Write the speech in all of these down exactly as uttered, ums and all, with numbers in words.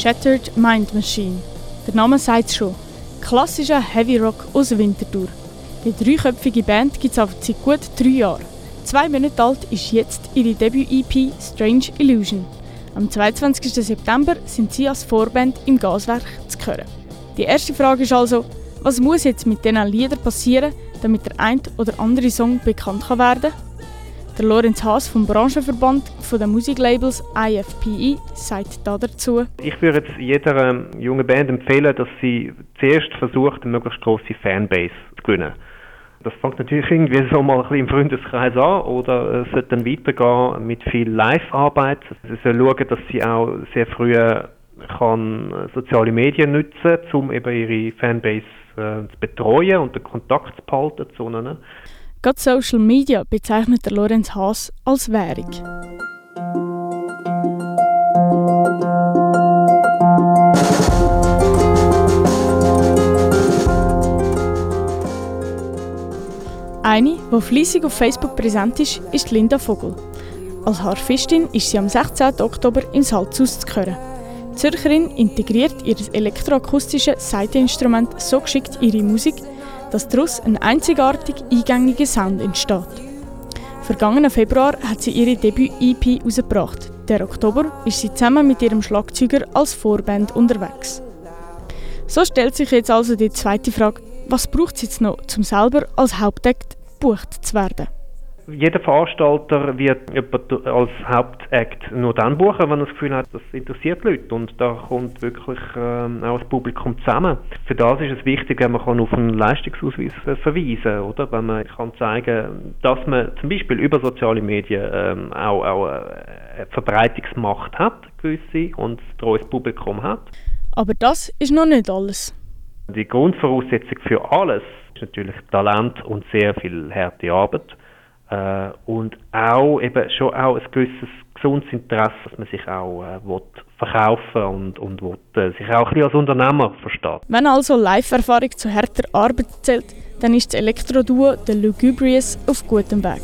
Shattered Mind Machine. Der Name sagt es schon. Klassischer Heavy Rock aus Winterthur. Die dreiköpfige Band gibt es aber seit gut drei Jahren. Zwei Monate alt ist jetzt ihre Debüt-E P Strange Illusion. Am zweiundzwanzigsten September sind sie als Vorband im Gaswerk zu hören. Die erste Frage ist also, was muss jetzt mit diesen Liedern passieren, damit der ein oder andere Song bekannt werden kann? Der Lorenz Haas vom Branchenverband der Musiklabels I F P I sagt da dazu. Ich würde jetzt jeder ähm, jungen Band empfehlen, dass sie zuerst versucht, eine möglichst grosse Fanbase zu gewinnen. Das fängt natürlich irgendwie so mal ein bisschen im Freundeskreis an oder es sollte dann weitergehen mit viel Live-Arbeit. Sie soll schauen, dass sie auch sehr früh kann soziale Medien nutzen, um eben ihre Fanbase äh, zu betreuen und den Kontakt zu behalten zu ihnen. Gerade Social Media bezeichnet der Lorenz Haas als Währung. Eine, die fleissig auf Facebook präsent ist, ist Linda Vogel. Als Harfistin ist sie am sechzehnten Oktober im Salzhaus zu hören. Die Zürcherin integriert ihr elektroakustisches Saiteninstrument so geschickt in ihre Musik, dass daraus ein einzigartig eingängiger Sound entsteht. Vergangenen Februar hat sie ihre Debüt-E P herausgebracht. Der Oktober ist sie zusammen mit ihrem Schlagzeuger als Vorband unterwegs. So stellt sich jetzt also die zweite Frage, was braucht es jetzt noch, um selber als Hauptact gebucht zu werden? Jeder Veranstalter wird als Hauptact nur dann buchen, wenn er das Gefühl hat, das interessiert die Leute und da kommt wirklich ähm, auch das Publikum zusammen. Für das ist es wichtig, wenn man auf einen Leistungsausweis äh, verweisen kann, oder? Wenn man kann zeigen, dass man zum Beispiel über soziale Medien ähm, auch, auch eine Verbreitungsmacht hat, gewisse, und ein treues Publikum hat. Aber das ist noch nicht alles. Die Grundvoraussetzung für alles ist natürlich Talent und sehr viel harte Arbeit. Uh, und auch eben schon auch ein gewisses gesundes Interesse, dass man sich auch äh, will verkaufen und, und will, äh, sich auch ein bisschen als Unternehmer versteht. Wenn also Live-Erfahrung zu härter Arbeit zählt, dann ist das Elektroduo The Lugubrious auf gutem Weg.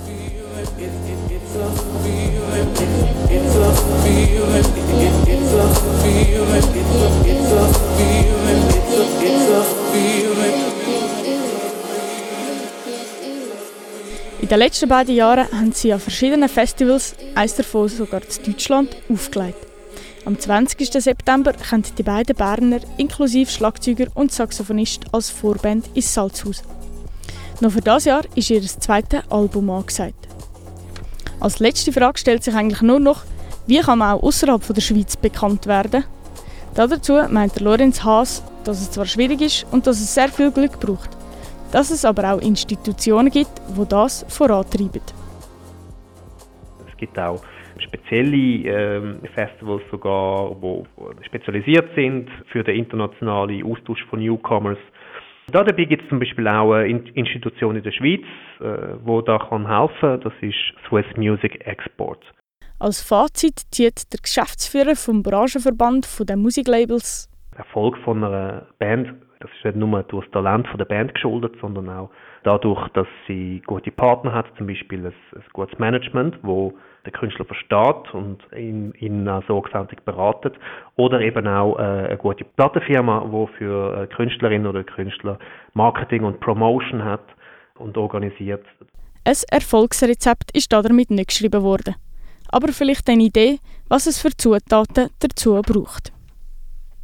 In den letzten beiden Jahren haben sie an verschiedenen Festivals, eines davon sogar in Deutschland, aufgelegt. Am zwanzigsten September kommen die beiden Berner inklusive Schlagzeuger und Saxophonist als Vorband ins Salzhaus. Noch für dieses Jahr ist ihr zweites Album angesagt. Als letzte Frage stellt sich eigentlich nur noch, wie kann man auch außerhalb der Schweiz bekannt werden? Dazu meint der Lorenz Haas, dass es zwar schwierig ist und dass es sehr viel Glück braucht, dass es aber auch Institutionen gibt, die das vorantreiben. Es gibt auch spezielle ähm, Festivals sogar, die spezialisiert sind für den internationalen Austausch von Newcomers. Dabei gibt es zum Beispiel auch eine Institution in der Schweiz, äh, die da kann helfen kann. Das ist Swiss Music Export. Als Fazit zieht der Geschäftsführer vom Branchenverband der Musiklabels: Der Erfolg von einer Band, das ist nicht nur durch das Talent der Band geschuldet, sondern auch dadurch, dass sie gute Partner hat, zum Beispiel ein, ein gutes Management, wo der Künstler versteht und ihn, ihn auch sorgfältig beratet, oder eben auch äh, eine gute Plattenfirma, die für eine Künstlerin oder Künstler Marketing und Promotion hat und organisiert. Ein Erfolgsrezept ist damit nicht geschrieben worden, aber vielleicht eine Idee, was es für Zutaten dazu braucht.